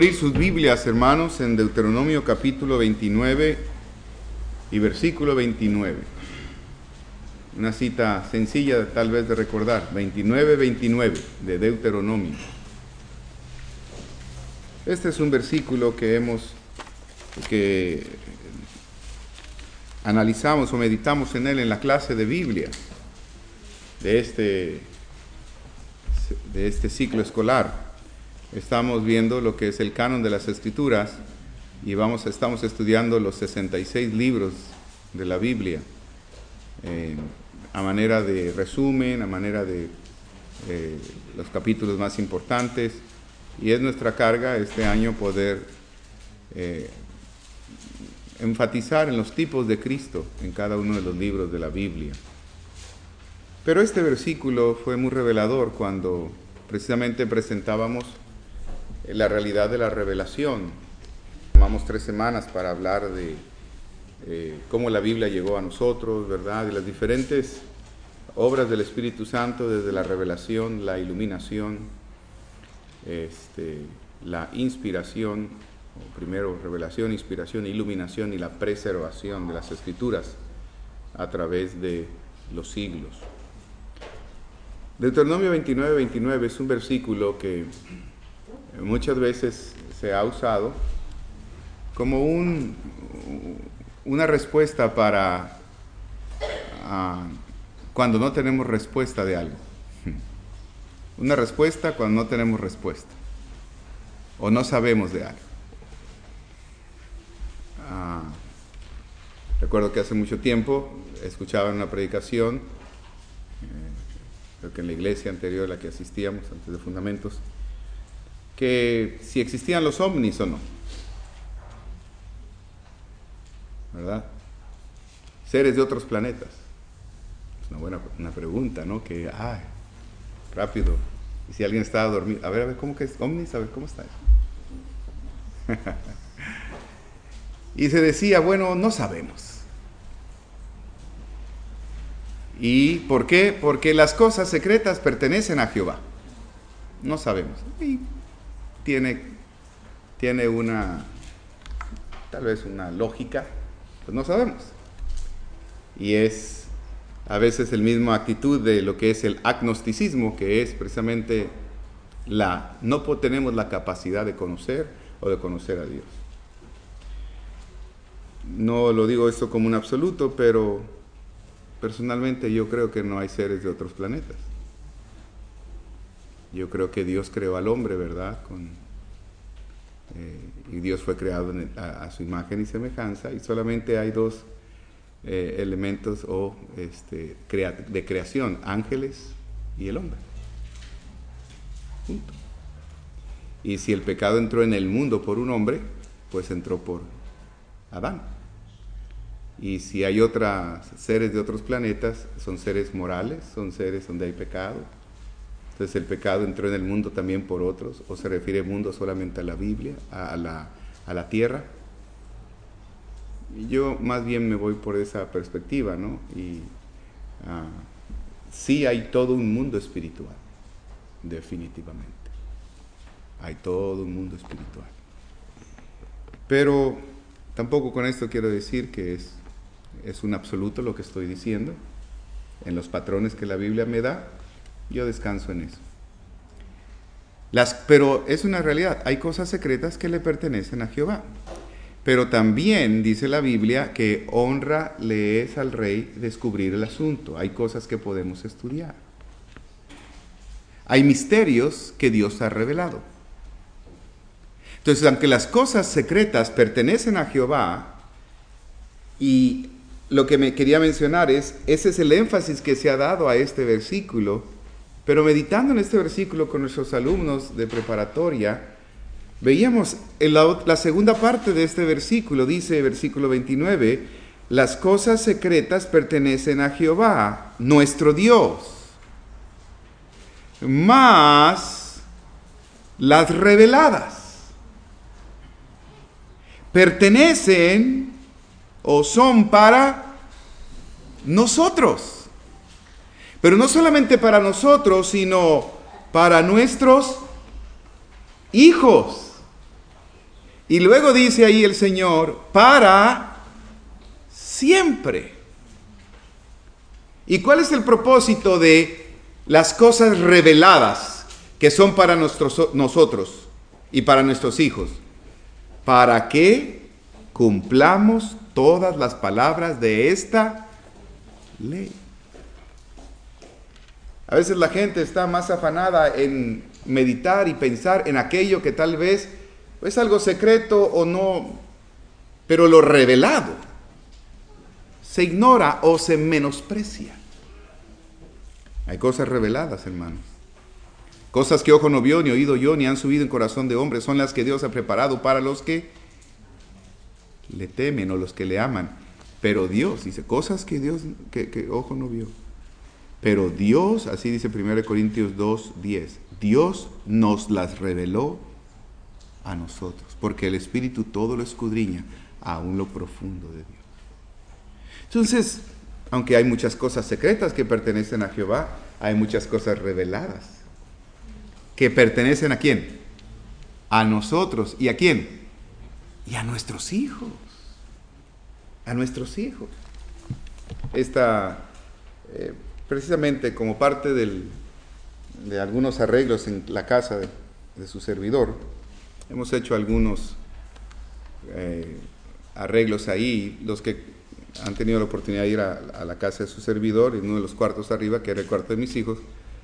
Abrir sus Biblias, hermanos, en Deuteronomio capítulo 29 y versículo 29. Una cita sencilla tal vez de recordar, 29 de Deuteronomio. Este es un versículo que analizamos o meditamos en él en la clase de Biblia de este ciclo escolar. Estamos viendo lo que es el canon de las Escrituras y estamos estudiando los 66 libros de la Biblia a manera de resumen, a manera de los capítulos más importantes, y es nuestra carga este año poder enfatizar en los tipos de Cristo en cada uno de los libros de la Biblia. Pero este versículo fue muy revelador cuando precisamente presentábamos la realidad de la revelación. Tomamos 3 semanas para hablar de cómo la Biblia llegó a nosotros, ¿verdad? De las diferentes obras del Espíritu Santo, desde la revelación, la iluminación, la inspiración, o primero revelación, inspiración, iluminación y la preservación de las Escrituras a través de los siglos. Deuteronomio 29 es un versículo que muchas veces se ha usado como una respuesta para cuando no tenemos respuesta de algo. Una respuesta cuando no tenemos respuesta o no sabemos de algo. Recuerdo que hace mucho tiempo escuchaba en una predicación, creo que en la iglesia anterior a la que asistíamos antes de Fundamentos, que si existían los ovnis o no, ¿verdad? Seres de otros planetas. Es una pregunta, ¿no? Que, rápido. Y si alguien estaba dormido, a ver, ¿cómo que es ovnis? A ver, ¿cómo está eso? Y se decía, bueno, no sabemos. ¿Y por qué? Porque las cosas secretas pertenecen a Jehová. No sabemos. Y tiene tal vez una lógica, pues no sabemos. Y es a veces el mismo actitud de lo que es el agnosticismo, que es precisamente no tenemos la capacidad de conocer o de conocer a Dios. No lo digo esto como un absoluto, pero personalmente yo creo que no hay seres de otros planetas. Yo creo que Dios creó al hombre, ¿verdad? Y Dios fue creado a su imagen y semejanza, y solamente hay 2 elementos de creación: ángeles y el hombre. Punto. Y si el pecado entró en el mundo por un hombre, pues entró por Adán. Y si hay seres de otros planetas, son seres morales, son seres donde hay pecado. Entonces el pecado entró en el mundo también por otros, o se refiere mundo solamente a la Biblia, a la tierra. Y yo más bien me voy por esa perspectiva, ¿no? Y sí hay todo un mundo espiritual, definitivamente. Hay todo un mundo espiritual. Pero tampoco con esto quiero decir que es un absoluto lo que estoy diciendo. En los patrones que la Biblia me da, yo descanso en eso. Pero es una realidad, hay cosas secretas que le pertenecen a Jehová. Pero también dice la Biblia que honra le es al rey descubrir el asunto. Hay cosas que podemos estudiar. Hay misterios que Dios ha revelado. Entonces, aunque las cosas secretas pertenecen a Jehová, y lo que me quería mencionar ese es el énfasis que se ha dado a este versículo. Pero meditando en este versículo con nuestros alumnos de preparatoria, veíamos en la segunda parte de este versículo, dice versículo 29, las cosas secretas pertenecen a Jehová, nuestro Dios, mas las reveladas pertenecen o son para nosotros. Pero no solamente para nosotros, sino para nuestros hijos Y luego dice ahí el Señor, para siempre. ¿Y cuál es el propósito de las cosas reveladas que son para nosotros y para nuestros hijos? Para que cumplamos todas las palabras de esta ley. A veces la gente está más afanada en meditar y pensar en aquello que tal vez es algo secreto o no, pero lo revelado se ignora o se menosprecia. Hay cosas reveladas, hermanos. Cosas que ojo no vio, ni oído yo, ni han subido en corazón de hombre, son las que Dios ha preparado para los que le temen o los que le aman. Pero Dios, dice, cosas que Dios, que ojo no vio. Pero Dios, así dice 1 Corintios 2:10, Dios nos las reveló a nosotros, porque el Espíritu todo lo escudriña, aún lo profundo de Dios. Entonces, aunque hay muchas cosas secretas que pertenecen a Jehová, hay muchas cosas reveladas que pertenecen ¿a quién? A nosotros. ¿Y a quién? Y a nuestros hijos. A nuestros hijos. Precisamente como parte de algunos arreglos en la casa de su servidor, hemos hecho algunos arreglos ahí. Los que han tenido la oportunidad de ir a la casa de su servidor, en uno de los cuartos arriba, que era el cuarto de mis hijos,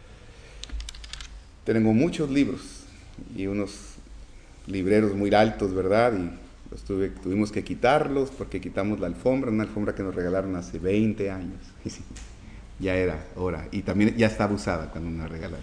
tengo muchos libros y unos libreros muy altos, ¿verdad? Y tuvimos que quitarlos porque quitamos la alfombra, una alfombra que nos regalaron hace 20 años. Y sí, ya era hora. Y también ya estaba usada cuando nos la regalaron.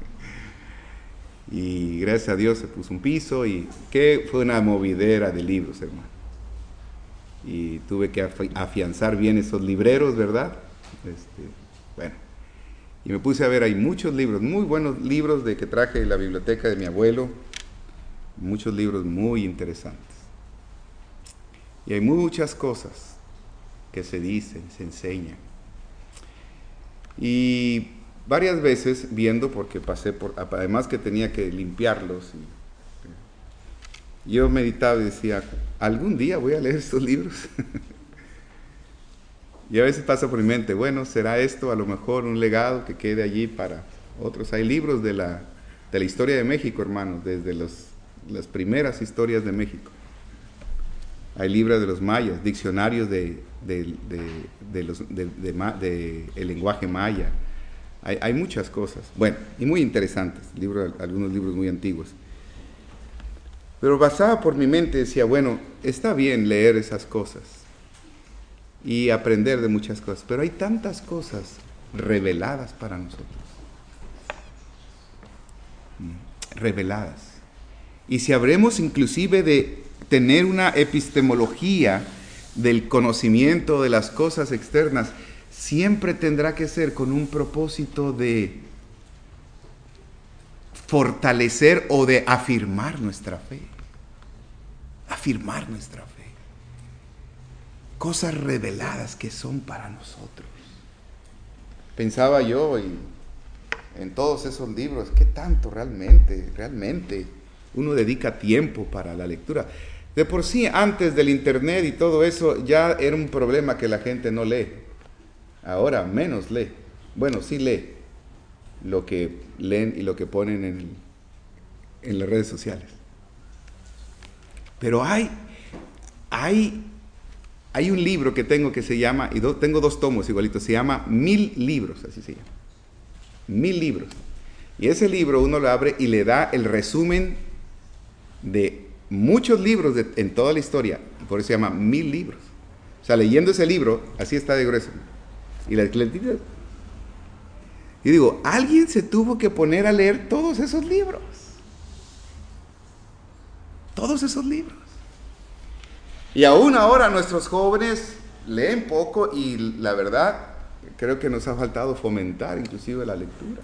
Y gracias a Dios se puso un piso y que fue una movidera de libros, hermano. Y tuve que afianzar bien esos libreros, ¿verdad? Bueno, y me puse a ver, hay muchos libros, muy buenos libros que traje de la biblioteca de mi abuelo, muchos libros muy interesantes. Y hay muchas cosas que se dicen, se enseñan. Y varias veces viendo, porque pasé además que tenía que limpiarlos, yo meditaba y decía, ¿algún día voy a leer estos libros? Y a veces pasa por mi mente, bueno, ¿será esto a lo mejor un legado que quede allí para otros? Hay libros de la historia de México, hermanos, desde las primeras historias de México. Hay libros de los mayas, diccionarios del lenguaje maya. Hay muchas cosas, bueno, y muy interesantes, algunos libros muy antiguos. Pero pasaba por mi mente, decía, bueno, está bien leer esas cosas y aprender de muchas cosas, pero hay tantas cosas reveladas para nosotros. Reveladas. Y si habremos inclusive de tener una epistemología del conocimiento de las cosas externas, siempre tendrá que ser con un propósito de fortalecer o de afirmar nuestra fe. Afirmar nuestra fe. Cosas reveladas que son para nosotros. Pensaba yo en todos esos libros, ¿qué tanto realmente uno dedica tiempo para la lectura? De por sí, antes del internet y todo eso, ya era un problema que la gente no lee. Ahora menos lee. Bueno, sí lee lo que leen y lo que ponen en las redes sociales. Pero hay un libro que tengo que se llama, y tengo 2 tomos igualitos, se llama 1000 libros, así se llama. 1000 libros. Y ese libro uno lo abre y le da el resumen de muchos libros en toda la historia, y por eso se llama 1000 libros. O sea, leyendo ese libro, así está de grueso. Y digo, alguien se tuvo que poner a leer todos esos libros. Todos esos libros. Y aún ahora nuestros jóvenes leen poco y la verdad, creo que nos ha faltado fomentar inclusive la lectura.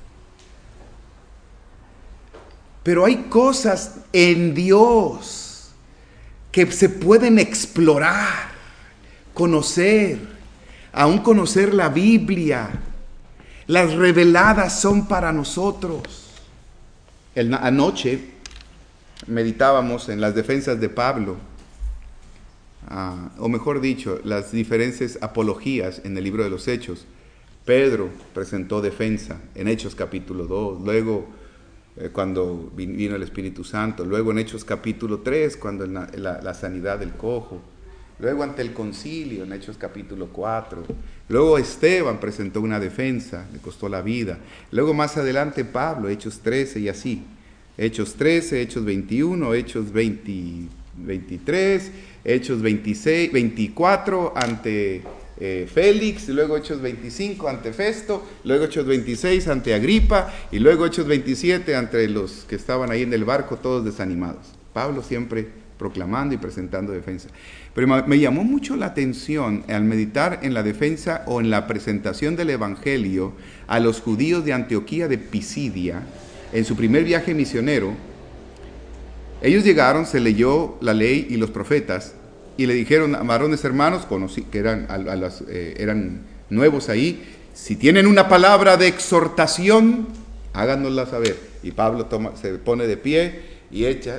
Pero hay cosas en Dios que se pueden explorar, conocer, aún conocer la Biblia. Las reveladas son para nosotros. Anoche meditábamos en las defensas de Pablo, o mejor dicho, las diferentes apologías en el libro de los Hechos. Pedro presentó defensa en Hechos capítulo 2, luego cuando vino el Espíritu Santo, luego en Hechos capítulo 3, cuando la sanidad del cojo, luego ante el concilio en Hechos capítulo 4, luego Esteban presentó una defensa, le costó la vida, luego más adelante Pablo, Hechos 13 y así, Hechos 13, Hechos 21, Hechos 23, Hechos 26, 24 ante Félix, luego Hechos 25 ante Festo, luego Hechos 26 ante Agripa y luego Hechos 27 ante los que estaban ahí en el barco todos desanimados. Pablo siempre proclamando y presentando defensa. Pero me llamó mucho la atención al meditar en la defensa o en la presentación del Evangelio a los judíos de Antioquía de Pisidia en su primer viaje misionero. Ellos llegaron, se leyó la ley y los profetas y le dijeron a varones hermanos, que eran nuevos ahí, si tienen una palabra de exhortación, háganosla saber. Y Pablo se pone de pie y echa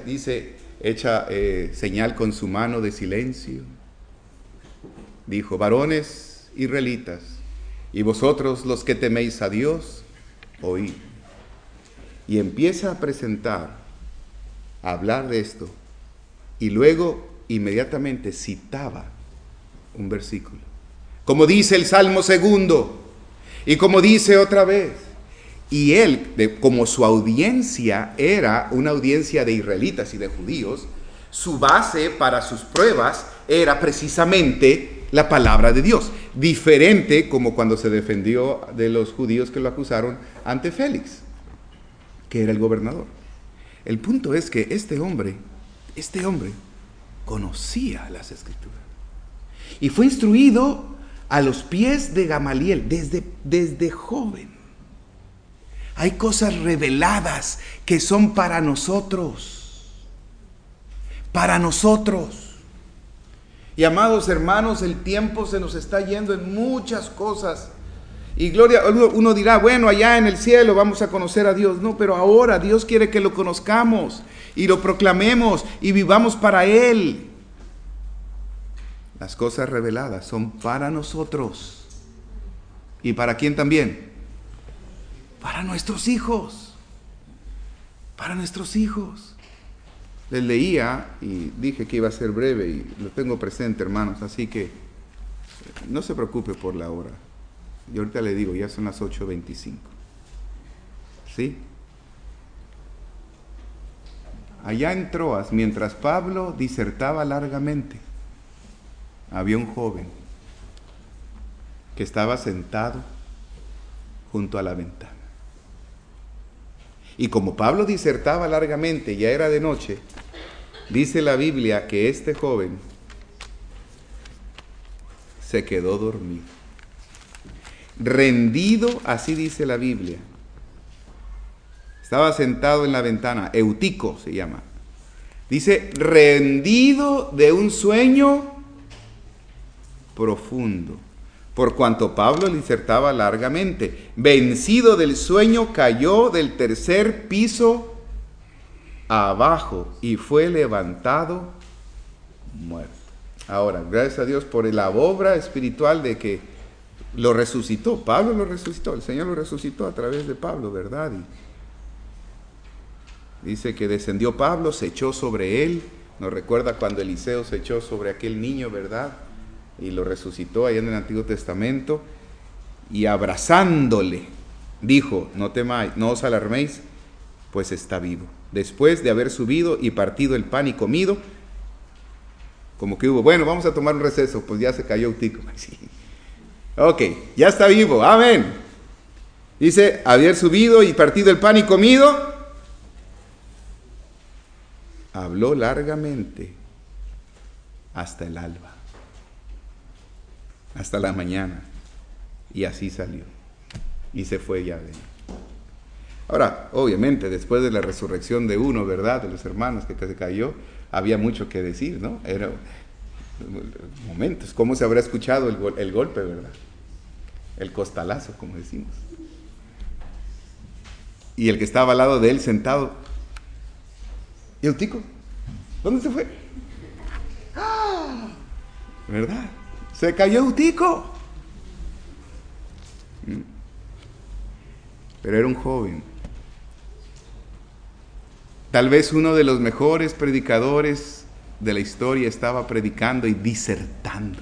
señal con su mano de silencio. Dijo, varones israelitas, y vosotros los que teméis a Dios, oíd. Y empieza a presentar, a hablar de esto, y luego inmediatamente citaba un versículo, como dice el Salmo 2, y como dice otra vez. Y él, como su audiencia era una audiencia de israelitas y de judíos, su base para sus pruebas era precisamente la palabra de Dios. Diferente como cuando se defendió de los judíos que lo acusaron ante Félix, que era el gobernador. El punto es que este hombre conocía las Escrituras y fue instruido a los pies de Gamaliel desde joven. Hay cosas reveladas que son para nosotros. Para nosotros. Y amados hermanos, el tiempo se nos está yendo en muchas cosas. Y gloria, uno dirá, bueno, allá en el cielo vamos a conocer a Dios. No, pero ahora Dios quiere que lo conozcamos y lo proclamemos y vivamos para Él. Las cosas reveladas son para nosotros. ¿Y para quién también? Para nuestros hijos. Para nuestros hijos. Les leía y dije que iba a ser breve y lo tengo presente, hermanos, así que no se preocupe por la hora. Y ahorita le digo, ya son las 8:25. ¿Sí? Allá en Troas, mientras Pablo disertaba largamente, había un joven que estaba sentado junto a la ventana. Y como Pablo disertaba largamente, ya era de noche, dice la Biblia que este joven se quedó dormido. Rendido, así dice la Biblia. Estaba sentado en la ventana, Eutico se llama. Dice, rendido de un sueño profundo. Por cuanto Pablo disertaba largamente, vencido del sueño, cayó del tercer piso abajo y fue levantado muerto. Ahora, gracias a Dios por la obra espiritual de que lo resucitó. Pablo lo resucitó, el Señor lo resucitó a través de Pablo, ¿verdad? Y dice que descendió Pablo, se echó sobre él. Nos recuerda cuando Eliseo se echó sobre aquel niño, ¿verdad? Y lo resucitó allá en el Antiguo Testamento, y abrazándole dijo, no temáis, no os alarméis, pues está vivo. Después de haber subido y partido el pan y comido, como que hubo, bueno, vamos a tomar un receso, pues ya se cayó Eutico. Sí. Ok, ya está vivo, amén. Dice, haber subido y partido el pan y comido, habló largamente hasta el alba. Hasta la mañana, y así salió, y se fue ya de él. Ahora, obviamente, después de la resurrección de uno, ¿verdad?, de los hermanos que se cayó, había mucho que decir, ¿no? Era momentos, ¿cómo se habrá escuchado el golpe, verdad? El costalazo, como decimos. Y el que estaba al lado de él sentado, ¿Y Eutico? ¿Dónde se fue? ¡Ah! ¿Verdad? Se cayó Eutico. Pero era un joven. Tal vez uno de los mejores predicadores de la historia estaba predicando y disertando.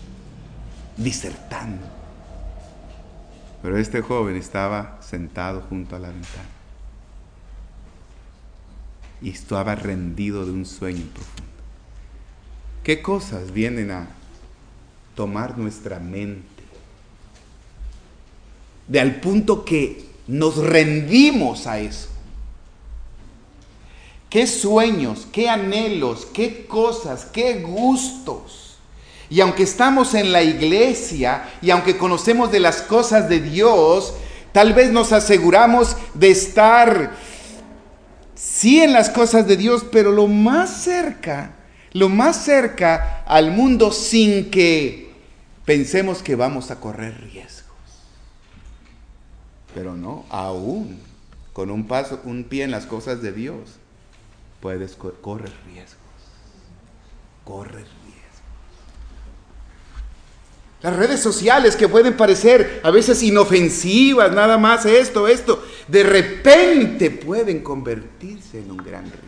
Pero este joven estaba sentado junto a la ventana y estaba rendido de un sueño profundo. ¿Qué cosas vienen a tomar nuestra mente? De al punto que nos rendimos a eso. ¿Qué sueños, qué anhelos, qué cosas, qué gustos? Y aunque estamos en la iglesia y aunque conocemos de las cosas de Dios, tal vez nos aseguramos de estar, sí, en las cosas de Dios, pero lo más cerca al mundo sin que pensemos que vamos a correr riesgos. Pero no, aún con un pie en las cosas de Dios, puedes correr riesgos. Las redes sociales que pueden parecer a veces inofensivas, nada más esto, de repente pueden convertirse en un gran riesgo.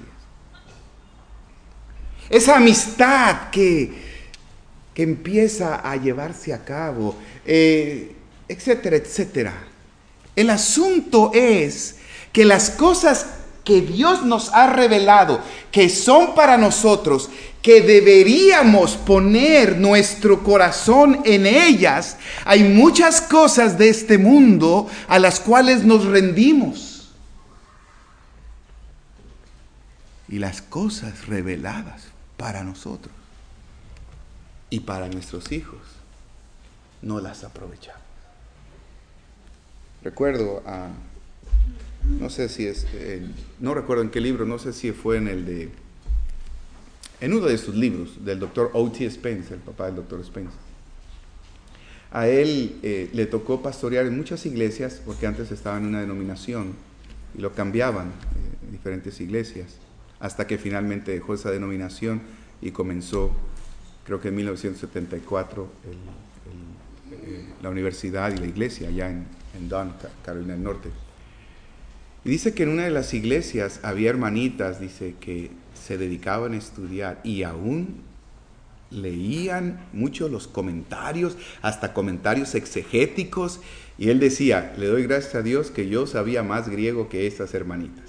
Esa amistad que empieza a llevarse a cabo, etcétera, etcétera. El asunto es que las cosas que Dios nos ha revelado, que son para nosotros, que deberíamos poner nuestro corazón en ellas, hay muchas cosas de este mundo a las cuales nos rendimos. Y las cosas reveladas para nosotros y para nuestros hijos, no las aprovechamos. Recuerdo no sé si es, no recuerdo en qué libro, no sé si fue en uno de sus libros, del doctor O.T. Spence, el papá del doctor Spence. A él le tocó pastorear en muchas iglesias, porque antes estaba en una denominación, y lo cambiaban en diferentes iglesias, hasta que finalmente dejó esa denominación y comenzó, creo que en 1974, la universidad y la iglesia allá en Dunn, Carolina del Norte. Y dice que en una de las iglesias había hermanitas, dice, que se dedicaban a estudiar y aún leían mucho los comentarios, hasta comentarios exegéticos, y él decía, le doy gracias a Dios que yo sabía más griego que estas hermanitas.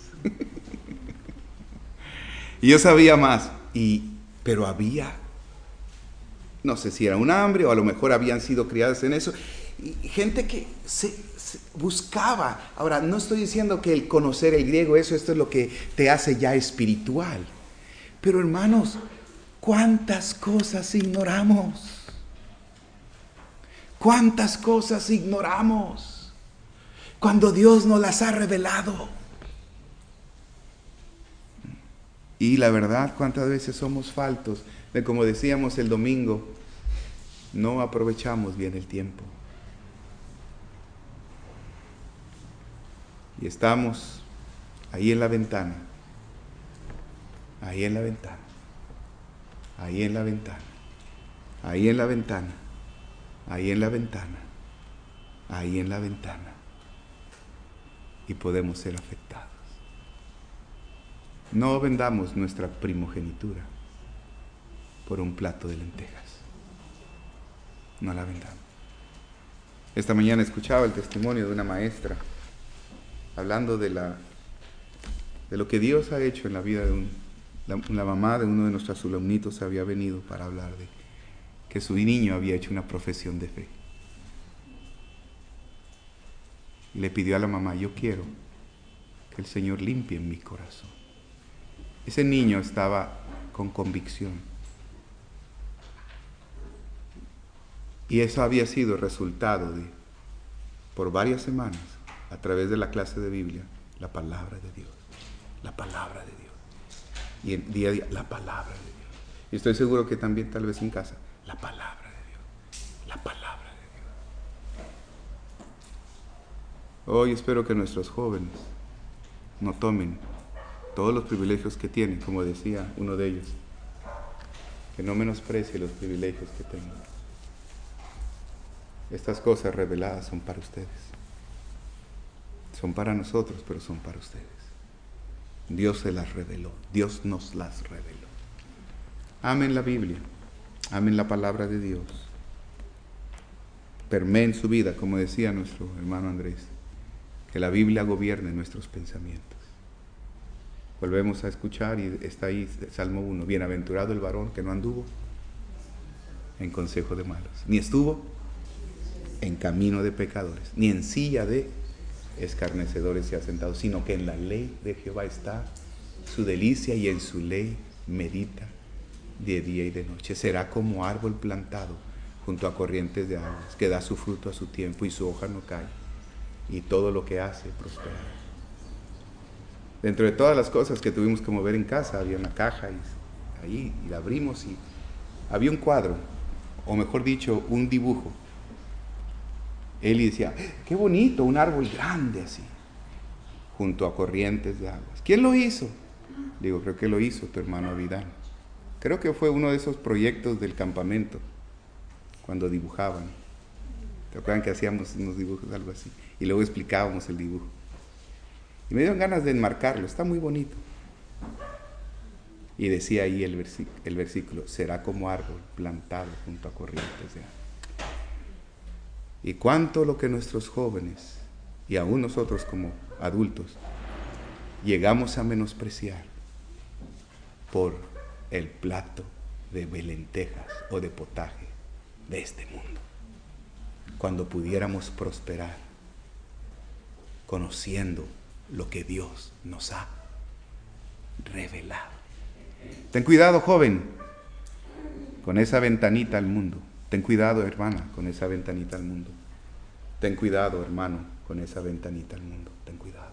Y yo sabía más, pero había, no sé si era un hambre o a lo mejor habían sido criadas en eso, y gente que se buscaba. Ahora, no estoy diciendo que el conocer el griego, esto es lo que te hace ya espiritual. Pero hermanos, ¿cuántas cosas ignoramos? ¿Cuántas cosas ignoramos cuando Dios nos las ha revelado? Y la verdad, ¿cuántas veces somos faltos de, como decíamos el domingo, no aprovechamos bien el tiempo? Y estamos ahí en la ventana, ahí en la ventana, ahí en la ventana, ahí en la ventana, ahí en la ventana, ahí en la ventana, y podemos ser afectados. No vendamos nuestra primogenitura por un plato de lentejas. No la vendamos. Esta mañana escuchaba el testimonio de una maestra hablando de lo que Dios ha hecho en la vida de la mamá de uno de nuestros alumnitos. Había venido para hablar de que su niño había hecho una profesión de fe. Y le pidió a la mamá, yo quiero que el Señor limpie mi corazón. Ese niño estaba con convicción. Y eso había sido el resultado de, por varias semanas, a través de la clase de Biblia, la palabra de Dios. La palabra de Dios. Y el día a día, la palabra de Dios. Y estoy seguro que también, tal vez en casa, la palabra de Dios. La palabra de Dios. Hoy espero que nuestros jóvenes no tomen todos los privilegios que tiene, como decía uno de ellos, que no menosprecie los privilegios que tengo. Estas cosas reveladas son para ustedes. Son para nosotros, pero son para ustedes. Dios se las reveló, Dios nos las reveló. Amen la Biblia, amen la palabra de Dios. Permeen su vida, como decía nuestro hermano Andrés, que la Biblia gobierne nuestros pensamientos. Volvemos a escuchar y está ahí Salmo 1. Bienaventurado el varón que no anduvo en consejo de malos, ni estuvo en camino de pecadores, ni en silla de escarnecedores se ha sentado, sino que en la ley de Jehová está su delicia y en su ley medita de día y de noche. Será como árbol plantado junto a corrientes de aguas, que da su fruto a su tiempo y su hoja no cae, y todo lo que hace prospera. Dentro de todas las cosas que tuvimos que mover en casa, había una caja y la abrimos y había un cuadro, o mejor dicho, un dibujo. Eli decía, qué bonito, un árbol grande así, junto a corrientes de aguas. ¿Quién lo hizo? Digo, creo que lo hizo tu hermano Abidán. Creo que fue uno de esos proyectos del campamento, cuando dibujaban. ¿Te acuerdan que hacíamos unos dibujos, algo así? Y luego explicábamos el dibujo. Y me dieron ganas de enmarcarlo, está muy bonito. Y decía ahí el versículo, será como árbol plantado junto a corrientes de agua. Y cuánto lo que nuestros jóvenes, y aún nosotros como adultos, llegamos a menospreciar por el plato de lentejas o de potaje de este mundo, cuando pudiéramos prosperar conociendo lo que Dios nos ha revelado. Ten cuidado, joven, con esa ventanita al mundo. Ten cuidado, hermana, con esa ventanita al mundo. Ten cuidado, hermano, con esa ventanita al mundo. Ten cuidado.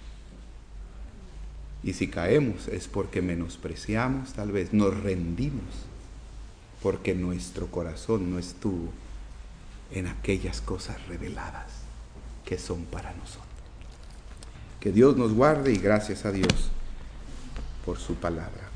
Y si caemos es porque menospreciamos, tal vez nos rendimos, porque nuestro corazón no estuvo en aquellas cosas reveladas que son para nosotros. Que Dios nos guarde y gracias a Dios por su palabra.